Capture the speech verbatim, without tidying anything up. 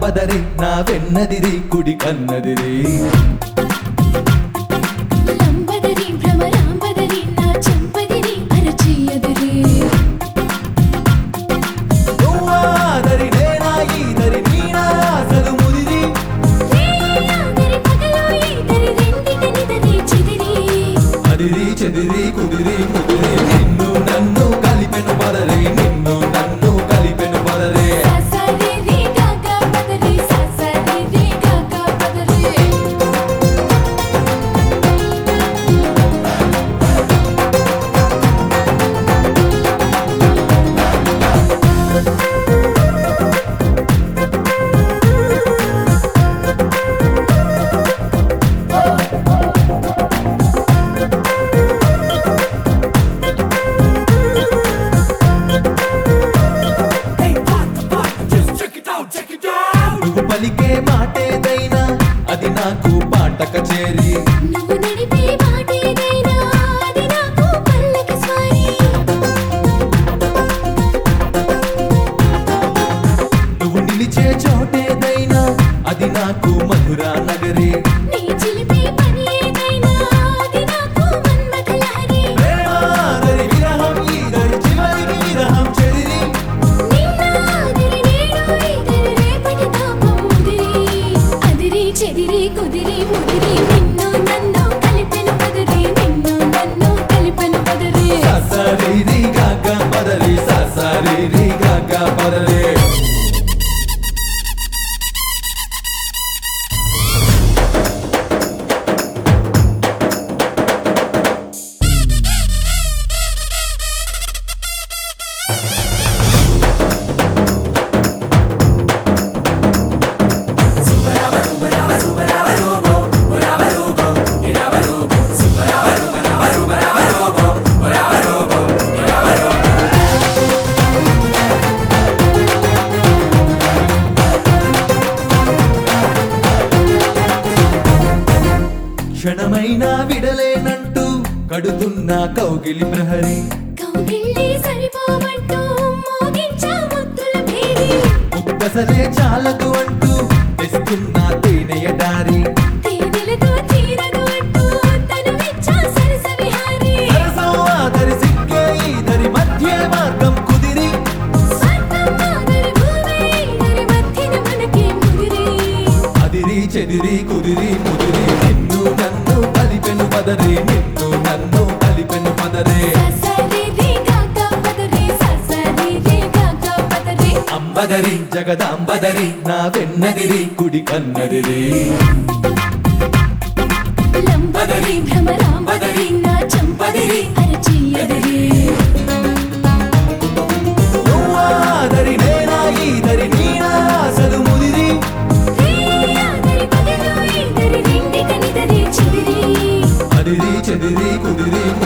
పదరి నా వెన్నదిరి కుడి కన్నదిరి లంబదరి భ్రమరాంబదరి నా చెంపదిరి అరచేయదిరి నువ్వాదరి నేనా ఈదరి నీనా అసలు ముదిరి రేయాదరి పగలో ఈదరి రెండిటనిదరి చెదిరి అదిరి చెదిరి కుదిరి ముదిరి నిన్ను నన్ను కలిపెను పదరి నిన్ను నన్ను కలిపెను పదరి ససరి రి గగ పదరి ససరి రి గగ పదరి నువ్వు పలికే మాటేదైనా అది నాకు పాటక చేరి నువ్వు నడిపే మాటేదైనా అది నాకు పల్లకి స్వారీ నువ్వు నిలిచే చోటేదైనా అది నాకు మధురా నగరి నీ చిలిపే పని ఏదైనా అది నాకు మన్మథ లహరి ప్రేమాదరి విరహం ఈదరి చివరికి విరహం చెదిరి నిన్నాదిరి నేడు ఈదరి రేపటి తాపం ముదిరి అదిరి చెదిరి కుదిరి ముదిరి నిన్ను నన్ను కలిపెను పదరి నిన్ను నన్ను కలిపెను పదరి ససరి గగ పదరి ససరి గగ పదరి క్షణమైనా విడలేనంటూ కడుతున్న కౌగిలి ప్రహరి కౌగిళ్ళి సరిపోవంటూ మోగించా ముద్దుల భేరి ముక్కసలే చాలదు అంటూ తెస్తున్న తేనెయ దారి తేనెలతో తీరదు అంటూ తనువిచ్చా సరస విహారి సరసం ఆదరి సిక్కే ఈదరి మధ్య మార్గం కుదిరి స్వర్గం ఆదరి భూమి ఈదరి మధ్యన మనకే ముదిరి అదిరి చెదిరి కుదిరి ముదిరి నిన్ను నన్ను కలిపెను పదరి నిన్ను నన్ను కలిపెను పదరే ససరి రి గగ పదరి ససరి రి గగ పదరి అంబదరి జగదాంబదరి నా వెన్నదిరి కుడి కన్నదిరి లంబదరి భ్రమరాంబదరి నా చంపదిరి అరచేయదిరి నువ్వాదరి నేనా ఈదరి నీనా అసలు ముదిరి రేయాదరి పగలో ఈదరి రెండిటనిదరి చెదిరి అదిరి చెదిరి కుదిరి